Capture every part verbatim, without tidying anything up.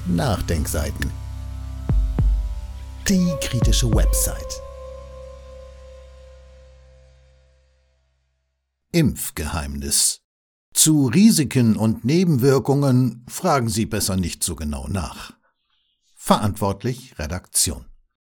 Nachdenkseiten. Die kritische Website. Impfgeheimnis. Zu Risiken und Nebenwirkungen fragen Sie besser nicht so genau nach. Verantwortlich Redaktion.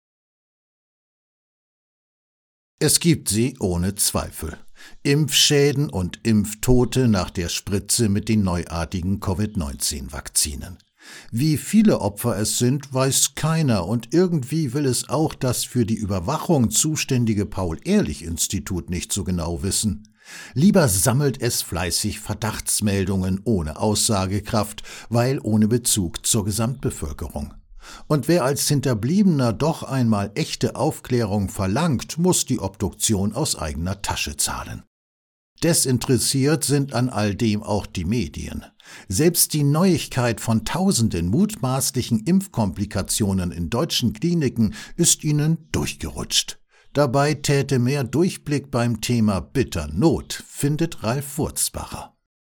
Es gibt sie ohne Zweifel. Impfschäden und Impftote nach der Spritze mit den neuartigen Covid neunzehn Vakzinen. Wie viele Opfer es sind, weiß keiner, und irgendwie will es auch das für die Überwachung zuständige Paul-Ehrlich-Institut nicht so genau wissen. Lieber sammelt es fleißig Verdachtsmeldungen ohne Aussagekraft, weil ohne Bezug zur Gesamtbevölkerung. Und wer als Hinterbliebener doch einmal echte Aufklärung verlangt, muss die Obduktion aus eigener Tasche zahlen. Desinteressiert sind an all dem auch die Medien. Selbst die Neuigkeit von tausenden mutmaßlichen Impfkomplikationen in deutschen Kliniken ist ihnen durchgerutscht. Dabei täte mehr Durchblick beim Thema bitter Not, findet Ralf Wurzbacher.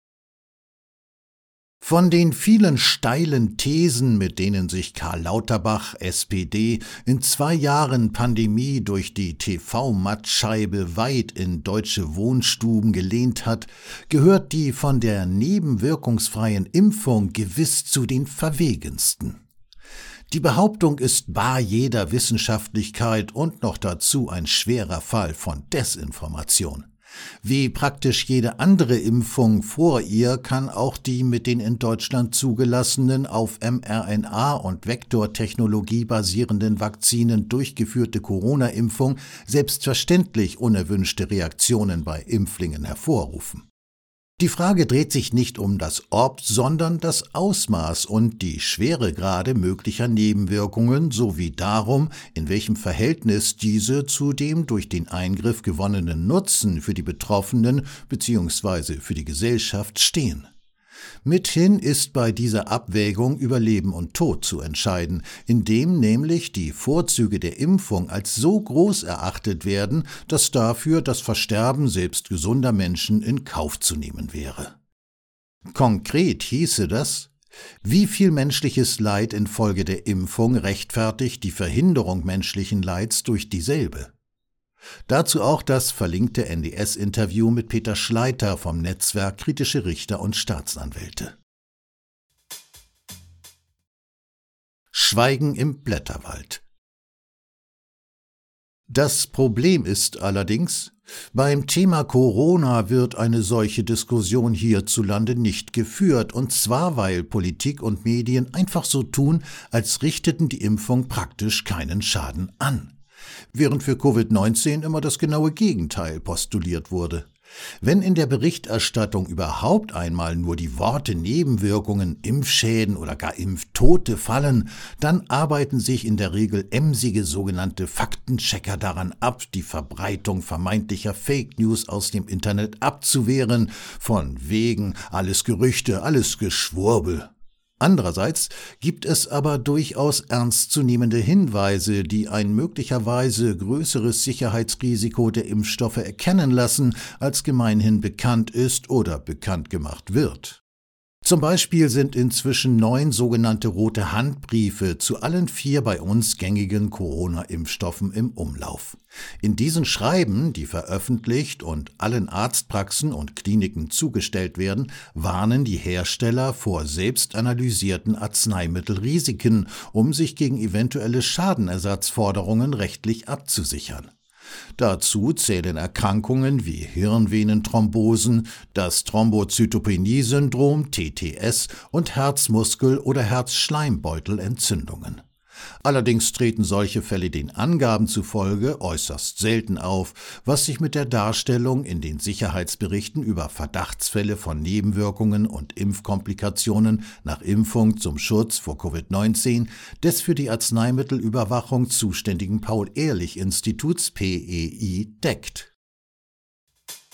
Von den vielen steilen Thesen, mit denen sich Karl Lauterbach, S P D, in zwei Jahren Pandemie durch die T V-Mattscheibe weit in deutsche Wohnstuben gelehnt hat, gehört die von der nebenwirkungsfreien Impfung gewiss zu den verwegensten. Die Behauptung ist bar jeder Wissenschaftlichkeit und noch dazu ein schwerer Fall von Desinformation. Wie praktisch jede andere Impfung vor ihr kann auch die mit den in Deutschland zugelassenen auf mRNA- und Vektortechnologie basierenden Vakzinen durchgeführte Corona-Impfung selbstverständlich unerwünschte Reaktionen bei Impflingen hervorrufen. Die Frage dreht sich nicht um das Ob, sondern das Ausmaß und die Schweregrade möglicher Nebenwirkungen sowie darum, in welchem Verhältnis diese zu dem durch den Eingriff gewonnenen Nutzen für die Betroffenen bzw. für die Gesellschaft stehen. Mithin ist bei dieser Abwägung über Leben und Tod zu entscheiden, indem nämlich die Vorzüge der Impfung als so groß erachtet werden, dass dafür das Versterben selbst gesunder Menschen in Kauf zu nehmen wäre. Konkret hieße das: Wie viel menschliches Leid infolge der Impfung rechtfertigt die Verhinderung menschlichen Leids durch dieselbe? Dazu auch das verlinkte N D S-Interview mit Peter Schleiter vom Netzwerk Kritische Richter und Staatsanwälte. Schweigen im Blätterwald. Das Problem ist allerdings, beim Thema Corona wird eine solche Diskussion hierzulande nicht geführt, und zwar weil Politik und Medien einfach so tun, als richteten die Impfung praktisch keinen Schaden an. Während für Covid neunzehn immer das genaue Gegenteil postuliert wurde. Wenn in der Berichterstattung überhaupt einmal nur die Worte Nebenwirkungen, Impfschäden oder gar Impftote fallen, dann arbeiten sich in der Regel emsige sogenannte Faktenchecker daran ab, die Verbreitung vermeintlicher Fake News aus dem Internet abzuwehren, von wegen alles Gerüchte, alles Geschwurbel. Andererseits gibt es aber durchaus ernstzunehmende Hinweise, die ein möglicherweise größeres Sicherheitsrisiko der Impfstoffe erkennen lassen, als gemeinhin bekannt ist oder bekannt gemacht wird. Zum Beispiel sind inzwischen neun sogenannte rote Handbriefe zu allen vier bei uns gängigen Corona-Impfstoffen im Umlauf. In diesen Schreiben, die veröffentlicht und allen Arztpraxen und Kliniken zugestellt werden, warnen die Hersteller vor selbst analysierten Arzneimittelrisiken, um sich gegen eventuelle Schadenersatzforderungen rechtlich abzusichern. Dazu zählen Erkrankungen wie Hirnvenenthrombosen, das Thrombozytopenie-Syndrom T T S und Herzmuskel- oder Herzschleimbeutelentzündungen. Allerdings treten solche Fälle den Angaben zufolge äußerst selten auf, was sich mit der Darstellung in den Sicherheitsberichten über Verdachtsfälle von Nebenwirkungen und Impfkomplikationen nach Impfung zum Schutz vor Covid neunzehn des für die Arzneimittelüberwachung zuständigen Paul-Ehrlich-Instituts P E I deckt.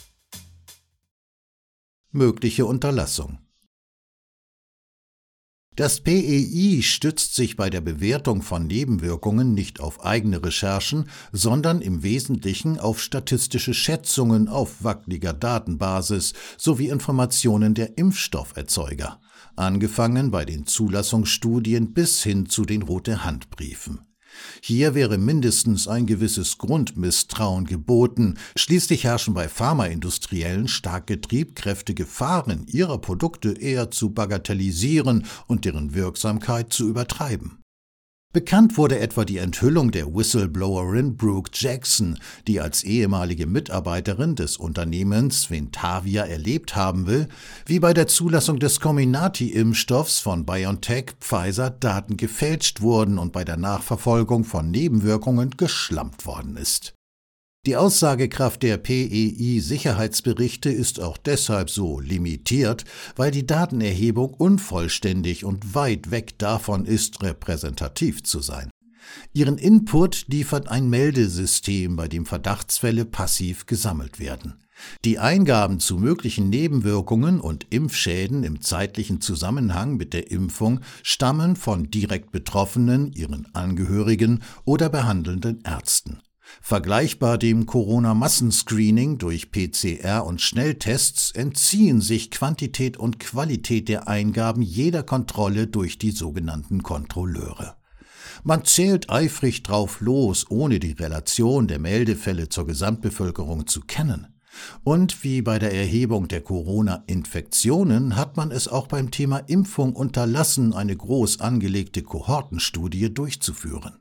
Mögliche Unterlassung. Das P E I stützt sich bei der Bewertung von Nebenwirkungen nicht auf eigene Recherchen, sondern im Wesentlichen auf statistische Schätzungen auf wackeliger Datenbasis sowie Informationen der Impfstofferzeuger, angefangen bei den Zulassungsstudien bis hin zu den Rote-Hand-Briefen. Hier wäre mindestens ein gewisses Grundmisstrauen geboten. Schließlich herrschen bei Pharmaindustriellen starke Triebkräfte, Gefahren ihrer Produkte eher zu bagatellisieren und deren Wirksamkeit zu übertreiben. Bekannt wurde etwa die Enthüllung der Whistleblowerin Brooke Jackson, die als ehemalige Mitarbeiterin des Unternehmens Ventavia erlebt haben will, wie bei der Zulassung des Comirnaty-Impfstoffs von BioNTech Pfizer Daten gefälscht wurden und bei der Nachverfolgung von Nebenwirkungen geschlampt worden ist. Die Aussagekraft der P E I-Sicherheitsberichte ist auch deshalb so limitiert, weil die Datenerhebung unvollständig und weit weg davon ist, repräsentativ zu sein. Ihren Input liefert ein Meldesystem, bei dem Verdachtsfälle passiv gesammelt werden. Die Eingaben zu möglichen Nebenwirkungen und Impfschäden im zeitlichen Zusammenhang mit der Impfung stammen von direkt Betroffenen, ihren Angehörigen oder behandelnden Ärzten. Vergleichbar dem Corona-Massenscreening durch P C R und Schnelltests entziehen sich Quantität und Qualität der Eingaben jeder Kontrolle durch die sogenannten Kontrolleure. Man zählt eifrig drauf los, ohne die Relation der Meldefälle zur Gesamtbevölkerung zu kennen. Und wie bei der Erhebung der Corona-Infektionen hat man es auch beim Thema Impfung unterlassen, eine groß angelegte Kohortenstudie durchzuführen.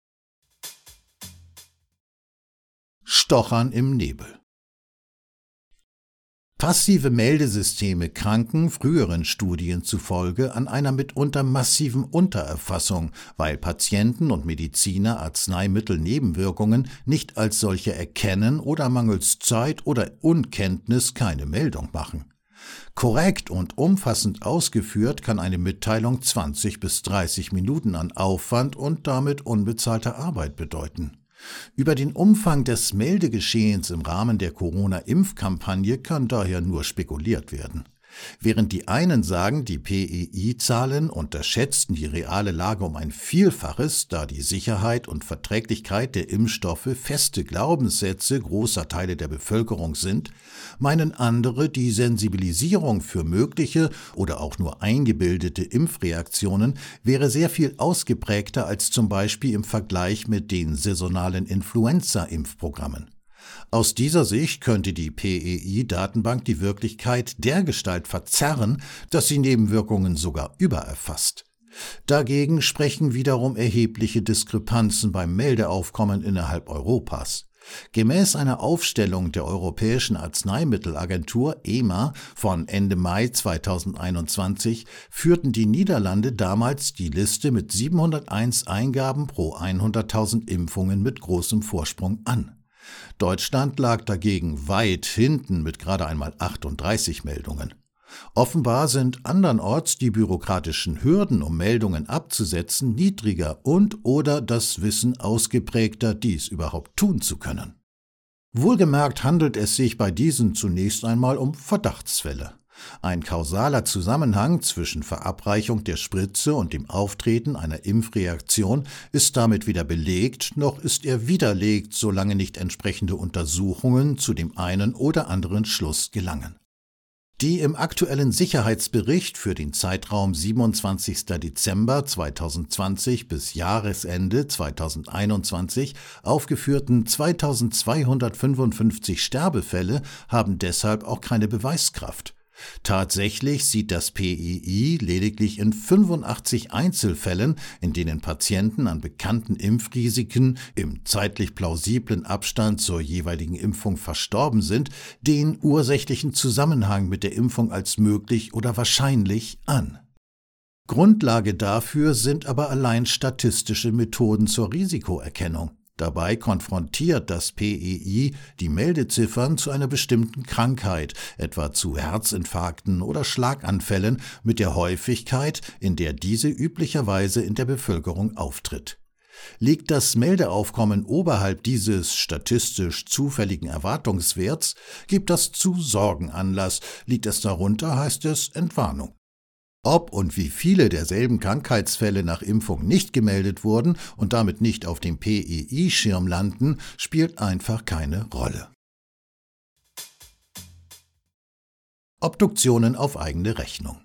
Stochern im Nebel. Passive Meldesysteme kranken früheren Studien zufolge an einer mitunter massiven Untererfassung, weil Patienten und Mediziner Arzneimittelnebenwirkungen nicht als solche erkennen oder mangels Zeit oder Unkenntnis keine Meldung machen. Korrekt und umfassend ausgeführt kann eine Mitteilung zwanzig bis dreißig Minuten an Aufwand und damit unbezahlter Arbeit bedeuten. Über den Umfang des Meldegeschehens im Rahmen der Corona-Impfkampagne kann daher nur spekuliert werden. Während die einen sagen, die P E I-Zahlen unterschätzten die reale Lage um ein Vielfaches, da die Sicherheit und Verträglichkeit der Impfstoffe feste Glaubenssätze großer Teile der Bevölkerung sind, meinen andere, die Sensibilisierung für mögliche oder auch nur eingebildete Impfreaktionen wäre sehr viel ausgeprägter als zum Beispiel im Vergleich mit den saisonalen Influenza-Impfprogrammen. Aus dieser Sicht könnte die P E I-Datenbank die Wirklichkeit dergestalt verzerren, dass sie Nebenwirkungen sogar übererfasst. Dagegen sprechen wiederum erhebliche Diskrepanzen beim Meldeaufkommen innerhalb Europas. Gemäß einer Aufstellung der Europäischen Arzneimittelagentur E M A von Ende Mai zweitausendeinundzwanzig führten die Niederlande damals die Liste mit siebenhunderteins Eingaben pro hunderttausend Impfungen mit großem Vorsprung an. Deutschland lag dagegen weit hinten mit gerade einmal achtunddreißig Meldungen. Offenbar sind andernorts die bürokratischen Hürden, um Meldungen abzusetzen, niedriger und oder das Wissen ausgeprägter, dies überhaupt tun zu können. Wohlgemerkt handelt es sich bei diesen zunächst einmal um Verdachtsfälle. Ein kausaler Zusammenhang zwischen Verabreichung der Spritze und dem Auftreten einer Impfreaktion ist damit weder belegt, noch ist er widerlegt, solange nicht entsprechende Untersuchungen zu dem einen oder anderen Schluss gelangen. Die im aktuellen Sicherheitsbericht für den Zeitraum siebenundzwanzigster Dezember zweitausendzwanzig bis Jahresende zweitausendeinundzwanzig aufgeführten zweitausendzweihundertfünfundfünfzig Sterbefälle haben deshalb auch keine Beweiskraft. Tatsächlich sieht das P E I lediglich in fünfundachtzig Einzelfällen, in denen Patienten an bekannten Impfrisiken im zeitlich plausiblen Abstand zur jeweiligen Impfung verstorben sind, den ursächlichen Zusammenhang mit der Impfung als möglich oder wahrscheinlich an. Grundlage dafür sind aber allein statistische Methoden zur Risikoerkennung. Dabei konfrontiert das P E I die Meldeziffern zu einer bestimmten Krankheit, etwa zu Herzinfarkten oder Schlaganfällen, mit der Häufigkeit, in der diese üblicherweise in der Bevölkerung auftritt. Liegt das Meldeaufkommen oberhalb dieses statistisch zufälligen Erwartungswerts, gibt das zu Sorgen Anlass, liegt es darunter, heißt es Entwarnung. Ob und wie viele derselben Krankheitsfälle nach Impfung nicht gemeldet wurden und damit nicht auf dem P E I-Schirm landen, spielt einfach keine Rolle. Obduktionen auf eigene Rechnung.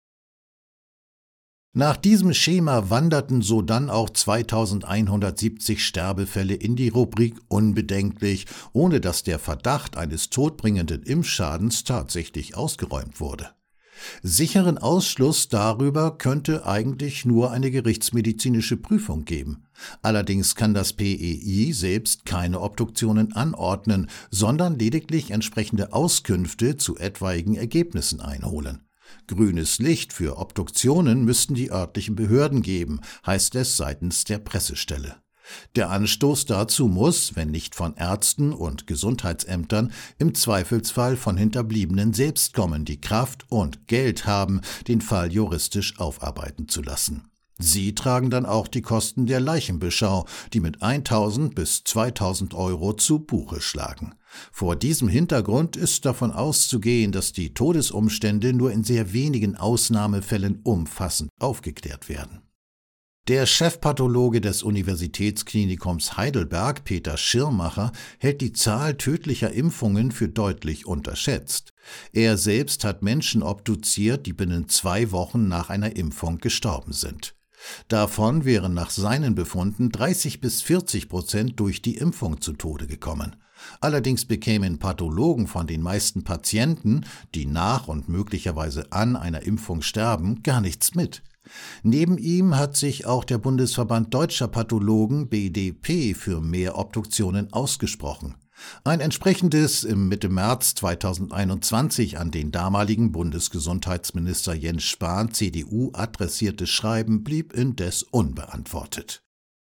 Nach diesem Schema wanderten sodann auch zweitausendeinhundertsiebzig Sterbefälle in die Rubrik unbedenklich, ohne dass der Verdacht eines todbringenden Impfschadens tatsächlich ausgeräumt wurde. Sicheren Ausschluss darüber könnte eigentlich nur eine gerichtsmedizinische Prüfung geben. Allerdings kann das P E I selbst keine Obduktionen anordnen, sondern lediglich entsprechende Auskünfte zu etwaigen Ergebnissen einholen. Grünes Licht für Obduktionen müssten die örtlichen Behörden geben, heißt es seitens der Pressestelle. Der Anstoß dazu muss, wenn nicht von Ärzten und Gesundheitsämtern, im Zweifelsfall von Hinterbliebenen selbst kommen, die Kraft und Geld haben, den Fall juristisch aufarbeiten zu lassen. Sie tragen dann auch die Kosten der Leichenbeschau, die mit eintausend bis zweitausend Euro zu Buche schlagen. Vor diesem Hintergrund ist davon auszugehen, dass die Todesumstände nur in sehr wenigen Ausnahmefällen umfassend aufgeklärt werden. Der Chefpathologe des Universitätsklinikums Heidelberg, Peter Schirmacher, hält die Zahl tödlicher Impfungen für deutlich unterschätzt. Er selbst hat Menschen obduziert, die binnen zwei Wochen nach einer Impfung gestorben sind. Davon wären nach seinen Befunden dreißig bis vierzig Prozent durch die Impfung zu Tode gekommen. Allerdings bekämen Pathologen von den meisten Patienten, die nach und möglicherweise an einer Impfung sterben, gar nichts mit. Neben ihm hat sich auch der Bundesverband Deutscher Pathologen B D P für mehr Obduktionen ausgesprochen. Ein entsprechendes im Mitte März zweitausendeinundzwanzig an den damaligen Bundesgesundheitsminister Jens Spahn C D U adressiertes Schreiben blieb indes unbeantwortet.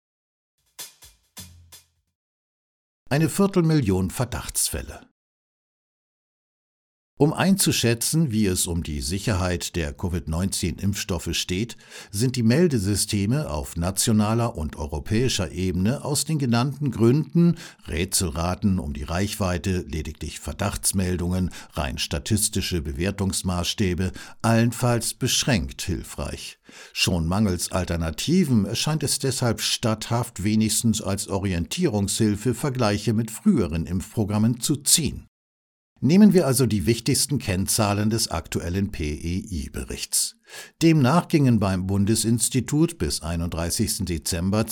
Eine Viertelmillion Verdachtsfälle. Um einzuschätzen, wie es um die Sicherheit der Covid neunzehn Impfstoffe steht, sind die Meldesysteme auf nationaler und europäischer Ebene aus den genannten Gründen, Rätselraten um die Reichweite, lediglich Verdachtsmeldungen, rein statistische Bewertungsmaßstäbe, allenfalls beschränkt hilfreich. Schon mangels Alternativen erscheint es deshalb statthaft, wenigstens als Orientierungshilfe Vergleiche mit früheren Impfprogrammen zu ziehen. Nehmen wir also die wichtigsten Kennzahlen des aktuellen P E I-Berichts. Demnach gingen beim Bundesinstitut bis einunddreißigsten Dezember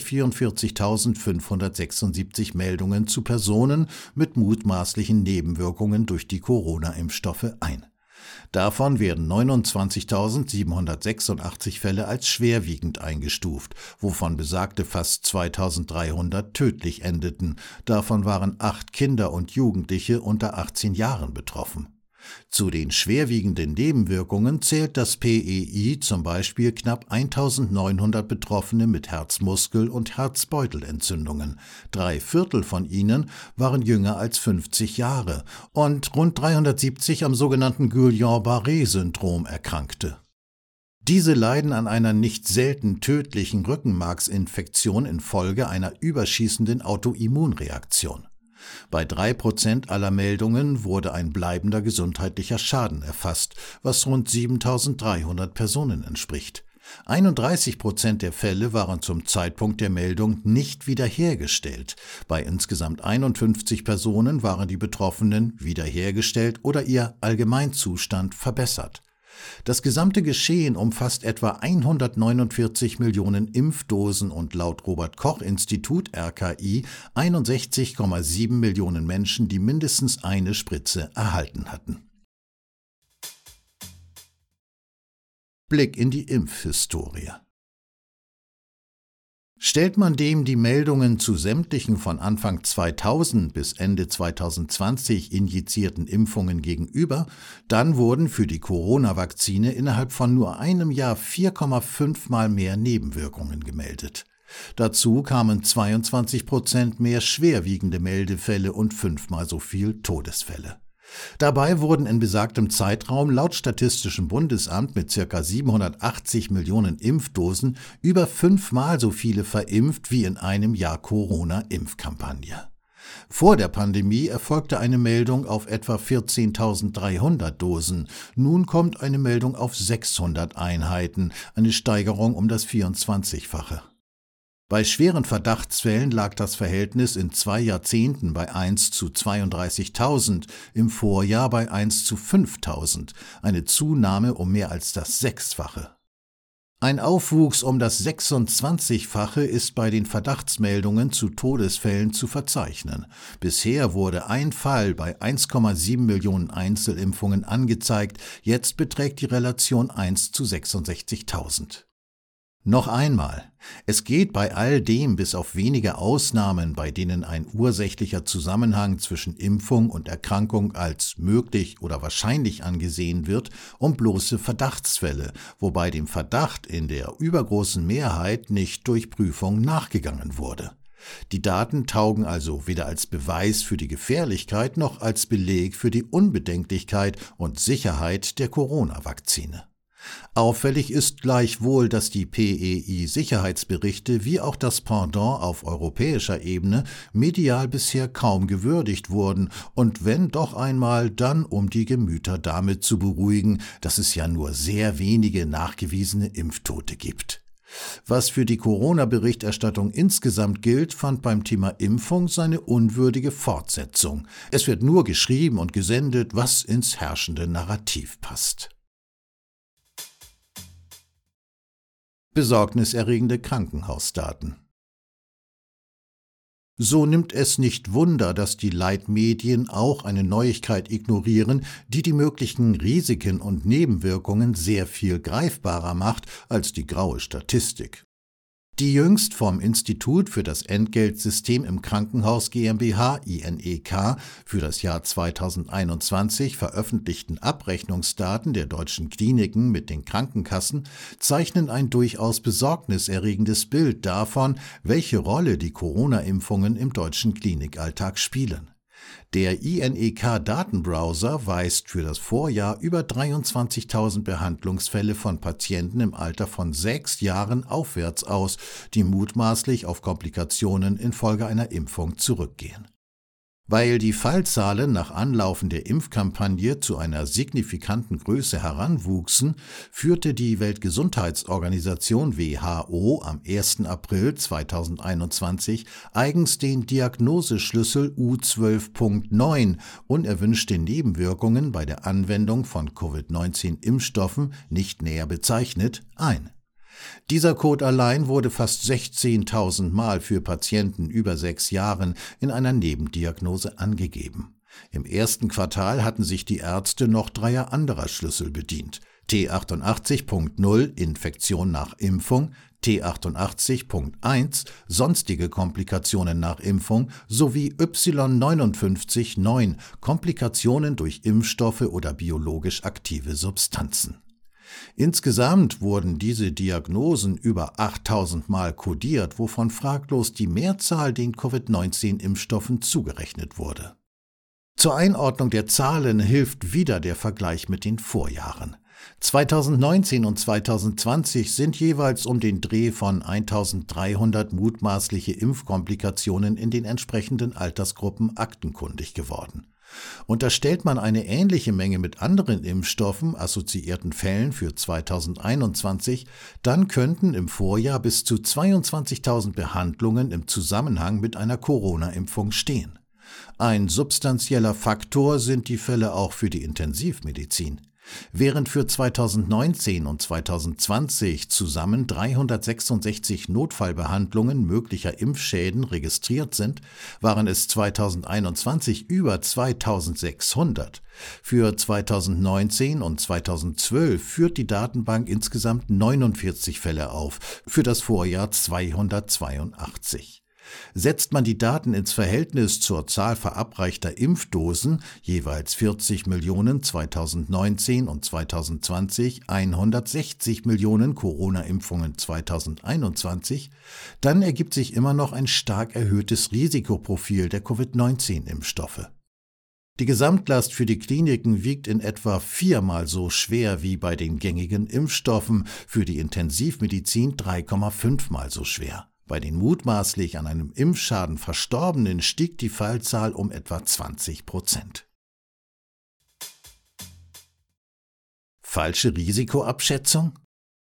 zweihundertvierundvierzigtausendfünfhundertsechsundsiebzig Meldungen zu Personen mit mutmaßlichen Nebenwirkungen durch die Corona-Impfstoffe ein. Davon werden neunundzwanzigtausendsiebenhundertsechsundachtzig Fälle als schwerwiegend eingestuft, wovon besagte fast zweitausenddreihundert tödlich endeten. Davon waren acht Kinder und Jugendliche unter achtzehn Jahren betroffen. Zu den schwerwiegenden Nebenwirkungen zählt das P E I zum Beispiel knapp eintausendneunhundert Betroffene mit Herzmuskel- und Herzbeutelentzündungen. Drei Viertel von ihnen waren jünger als fünfzig Jahre und rund dreihundertsiebzig am sogenannten Guillain-Barré-Syndrom erkrankte. Diese leiden an einer nicht selten tödlichen Rückenmarksinfektion infolge einer überschießenden Autoimmunreaktion. Bei drei Prozent aller Meldungen wurde ein bleibender gesundheitlicher Schaden erfasst, was rund siebentausenddreihundert Personen entspricht. einunddreißig Prozent der Fälle waren zum Zeitpunkt der Meldung nicht wiederhergestellt. Bei insgesamt einundfünfzig Personen waren die Betroffenen wiederhergestellt oder ihr Allgemeinzustand verbessert. Das gesamte Geschehen umfasst etwa hundertneunundvierzig Millionen Impfdosen und laut Robert-Koch-Institut R K I einundsechzig Komma sieben Millionen Menschen, die mindestens eine Spritze erhalten hatten. Blick in die Impfhistorie. Stellt man dem die Meldungen zu sämtlichen von Anfang zweitausend bis Ende zweitausendzwanzig injizierten Impfungen gegenüber, dann wurden für die Corona-Vakzine innerhalb von nur einem Jahr vier Komma fünf Mal mehr Nebenwirkungen gemeldet. Dazu kamen zweiundzwanzig Prozent mehr schwerwiegende Meldefälle und fünfmal so viel Todesfälle. Dabei wurden in besagtem Zeitraum laut Statistischem Bundesamt mit ca. siebenhundertachtzig Millionen Impfdosen über fünfmal so viele verimpft wie in einem Jahr Corona-Impfkampagne. Vor der Pandemie erfolgte eine Meldung auf etwa vierzehntausenddreihundert Dosen. Nun kommt eine Meldung auf sechshundert Einheiten, eine Steigerung um das vierundzwanzigfache. Bei schweren Verdachtsfällen lag das Verhältnis in zwei Jahrzehnten bei eins zu zweiunddreißigtausend, im Vorjahr bei eins zu fünftausend, eine Zunahme um mehr als das Sechsfache. Ein Aufwuchs um das sechsundzwanzigfache ist bei den Verdachtsmeldungen zu Todesfällen zu verzeichnen. Bisher wurde ein Fall bei eins Komma sieben Millionen Einzelimpfungen angezeigt, jetzt beträgt die Relation eins zu sechsundsechzigtausend. Noch einmal, es geht bei all dem bis auf wenige Ausnahmen, bei denen ein ursächlicher Zusammenhang zwischen Impfung und Erkrankung als möglich oder wahrscheinlich angesehen wird, um bloße Verdachtsfälle, wobei dem Verdacht in der übergroßen Mehrheit nicht durch Prüfung nachgegangen wurde. Die Daten taugen also weder als Beweis für die Gefährlichkeit noch als Beleg für die Unbedenklichkeit und Sicherheit der Corona-Vakzine. Auffällig ist gleichwohl, dass die P E I-Sicherheitsberichte wie auch das Pendant auf europäischer Ebene medial bisher kaum gewürdigt wurden und wenn doch einmal, dann um die Gemüter damit zu beruhigen, dass es ja nur sehr wenige nachgewiesene Impftote gibt. Was für die Corona-Berichterstattung insgesamt gilt, fand beim Thema Impfung seine unwürdige Fortsetzung. Es wird nur geschrieben und gesendet, was ins herrschende Narrativ passt. Besorgniserregende Krankenhausdaten. So nimmt es nicht Wunder, dass die Leitmedien auch eine Neuigkeit ignorieren, die die möglichen Risiken und Nebenwirkungen sehr viel greifbarer macht als die graue Statistik. Die jüngst vom Institut für das Entgeltsystem im Krankenhaus GmbH I N E K für das Jahr zweitausendeinundzwanzig veröffentlichten Abrechnungsdaten der deutschen Kliniken mit den Krankenkassen zeichnen ein durchaus besorgniserregendes Bild davon, welche Rolle die Corona-Impfungen im deutschen Klinikalltag spielen. Der I N E K-Datenbrowser weist für das Vorjahr über dreiundzwanzigtausend Behandlungsfälle von Patienten im Alter von sechs Jahren aufwärts aus, die mutmaßlich auf Komplikationen infolge einer Impfung zurückgehen. Weil die Fallzahlen nach Anlaufen der Impfkampagne zu einer signifikanten Größe heranwuchsen, führte die Weltgesundheitsorganisation W H O am ersten April zweitausendeinundzwanzig eigens den Diagnoseschlüssel U zwölf Punkt neun unerwünschte Nebenwirkungen bei der Anwendung von Covid neunzehn Impfstoffen, nicht näher bezeichnet, ein. Dieser Code allein wurde fast sechzehntausend Mal für Patienten über sechs Jahren in einer Nebendiagnose angegeben. Im ersten Quartal hatten sich die Ärzte noch dreier anderer Schlüssel bedient. T achtundachtzig Punkt null Infektion nach Impfung, T achtundachtzig Punkt eins sonstige Komplikationen nach Impfung sowie Y neunundfünfzig Punkt neun Komplikationen durch Impfstoffe oder biologisch aktive Substanzen. Insgesamt wurden diese Diagnosen über achttausend Mal kodiert, wovon fraglos die Mehrzahl den Covid neunzehn Impfstoffen zugerechnet wurde. Zur Einordnung der Zahlen hilft wieder der Vergleich mit den Vorjahren. zweitausendneunzehn und zweitausendzwanzig sind jeweils um den Dreh von eintausenddreihundert mutmaßliche Impfkomplikationen in den entsprechenden Altersgruppen aktenkundig geworden. Unterstellt man eine ähnliche Menge mit anderen Impfstoffen assoziierten Fällen für zweitausendeinundzwanzig, dann könnten im Vorjahr bis zu zweiundzwanzigtausend Behandlungen im Zusammenhang mit einer Corona-Impfung stehen. Ein substanzieller Faktor sind die Fälle auch für die Intensivmedizin. Während für zweitausendneunzehn und zweitausendzwanzig zusammen dreihundertsechsundsechzig Notfallbehandlungen möglicher Impfschäden registriert sind, waren es zweitausendeinundzwanzig über zweitausendsechshundert. Für zweitausendneunzehn und zweitausendzwölf führt die Datenbank insgesamt neunundvierzig Fälle auf, für das Vorjahr zweihundertzweiundachtzig. Setzt man die Daten ins Verhältnis zur Zahl verabreichter Impfdosen, jeweils vierzig Millionen zweitausendneunzehn und zweitausendzwanzig, hundertsechzig Millionen Corona-Impfungen zweitausendeinundzwanzig, dann ergibt sich immer noch ein stark erhöhtes Risikoprofil der Covid neunzehn Impfstoffe. Die Gesamtlast für die Kliniken wiegt in etwa viermal so schwer wie bei den gängigen Impfstoffen, für die Intensivmedizin drei Komma fünf Mal so schwer. Bei den mutmaßlich an einem Impfschaden Verstorbenen stieg die Fallzahl um etwa zwanzig Prozent. Falsche Risikoabschätzung?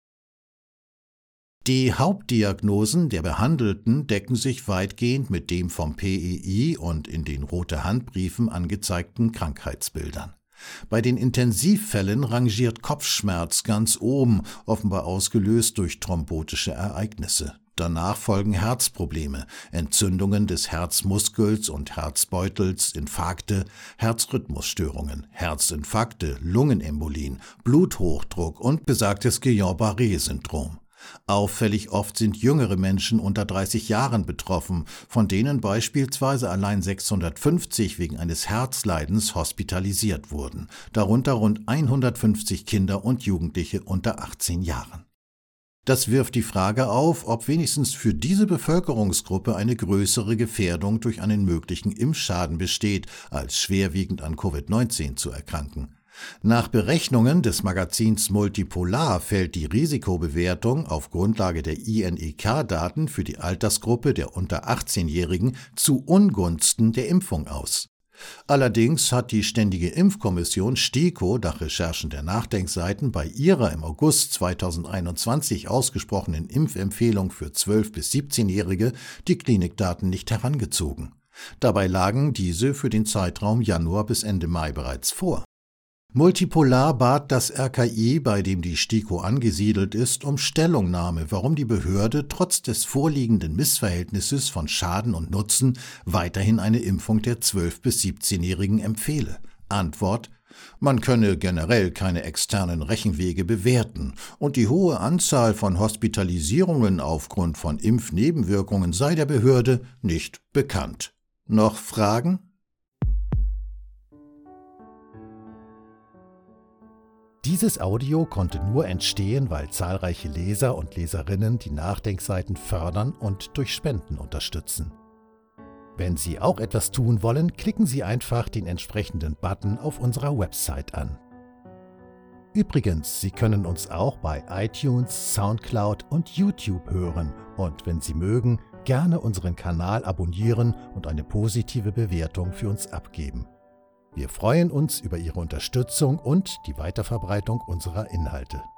Die Hauptdiagnosen der Behandelten decken sich weitgehend mit dem vom P E I und in den Rote Handbriefen angezeigten Krankheitsbildern. Bei den Intensivfällen rangiert Kopfschmerz ganz oben, offenbar ausgelöst durch thrombotische Ereignisse. Danach folgen Herzprobleme, Entzündungen des Herzmuskels und Herzbeutels, Infarkte, Herzrhythmusstörungen, Herzinfarkte, Lungenembolien, Bluthochdruck und besagtes Guillain-Barré-Syndrom. Auffällig oft sind jüngere Menschen unter dreißig Jahren betroffen, von denen beispielsweise allein sechshundertfünfzig wegen eines Herzleidens hospitalisiert wurden, darunter rund hundertfünfzig Kinder und Jugendliche unter achtzehn Jahren. Das wirft die Frage auf, ob wenigstens für diese Bevölkerungsgruppe eine größere Gefährdung durch einen möglichen Impfschaden besteht, als schwerwiegend an Covid neunzehn zu erkranken. Nach Berechnungen des Magazins Multipolar fällt die Risikobewertung auf Grundlage der I N E K-Daten für die Altersgruppe der unter achtzehnjährigen zu Ungunsten der Impfung aus. Allerdings hat die Ständige Impfkommission STIKO nach Recherchen der Nachdenkseiten bei ihrer im August zweitausendeinundzwanzig ausgesprochenen Impfempfehlung für zwölf- bis siebzehnjährige die Klinikdaten nicht herangezogen. Dabei lagen diese für den Zeitraum Januar bis Ende Mai bereits vor. Multipolar bat das R K I, bei dem die STIKO angesiedelt ist, um Stellungnahme, warum die Behörde trotz des vorliegenden Missverhältnisses von Schaden und Nutzen weiterhin eine Impfung der zwölf- bis siebzehnjährigen empfehle. Antwort: Man könne generell keine externen Rechenwege bewerten und die hohe Anzahl von Hospitalisierungen aufgrund von Impfnebenwirkungen sei der Behörde nicht bekannt. Noch Fragen? Dieses Audio konnte nur entstehen, weil zahlreiche Leser und Leserinnen die Nachdenkseiten fördern und durch Spenden unterstützen. Wenn Sie auch etwas tun wollen, klicken Sie einfach den entsprechenden Button auf unserer Website an. Übrigens, Sie können uns auch bei iTunes, Soundcloud und YouTube hören und wenn Sie mögen, gerne unseren Kanal abonnieren und eine positive Bewertung für uns abgeben. Wir freuen uns über Ihre Unterstützung und die Weiterverbreitung unserer Inhalte.